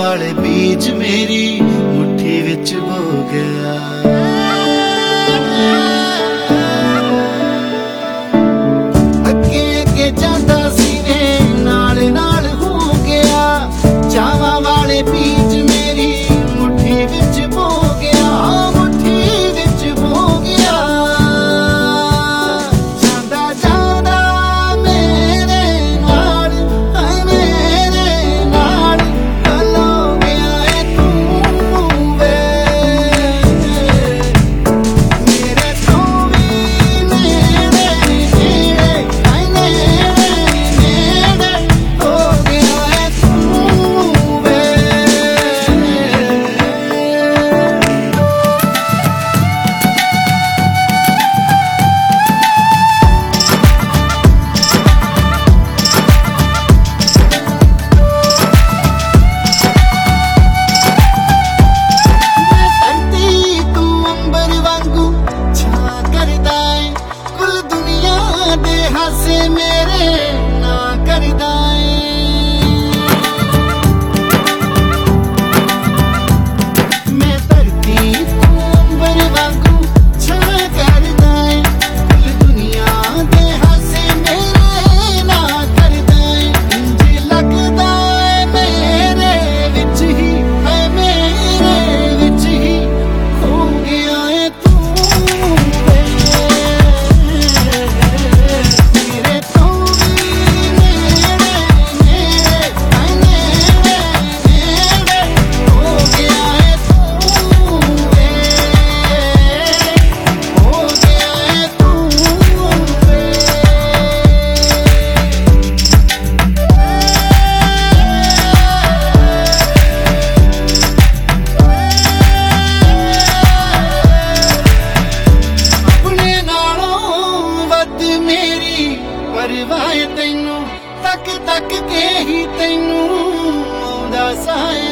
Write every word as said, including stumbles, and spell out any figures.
वाले बीज मेरी मुट्ठी विच बो गया। अगे अगे जांदा सीने नाल नाल हो गया, चावां वाले बीज मेरी मुट्ठी विच बो गया, मुट्ठी विच बो गया। जांदा जांदा मेरे नाल मेरे नाल कलो गया है तू वे, मेरे तो भी नेड़े नेड़े आई नेड़े नेड़े हो गया है तू वे। हासे मेरे ना करदा मैं धरती तू अंबर वांगू छा करदा है, कुल दुनिया दे हासे मेरे ना करदा है। इंज लगदा है मेरे विच ही है मेरे विच ही हो गया है तू वे। परवाह तैनू तक तक के ही तैनू आउंदा साए।